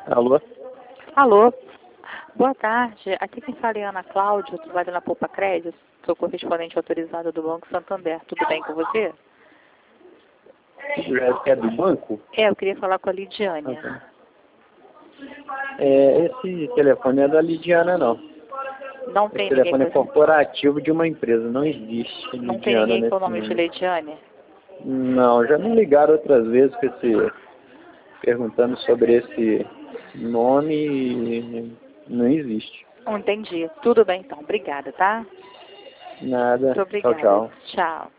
Alô? Alô, boa tarde. Aqui quem fala é Ana Cláudia, trabalho na Poupa Crédito, sou correspondente autorizada do Banco Santander. Tudo bem com você? É do banco? Eu queria falar com a Lidiane. Tá. Esse telefone é da Lidiana, não. Não Esse tem ninguém telefone é com corporativo de uma empresa, não existe Não tem Lidiana ninguém com o nesse nome de número. Lidiane? Não, já me ligaram outras vezes perguntando sobre esse nome e não existe. Não entendi. Tudo bem então. Obrigada, tá? Nada. Muito Tchau, obrigada. tchau. Tchau.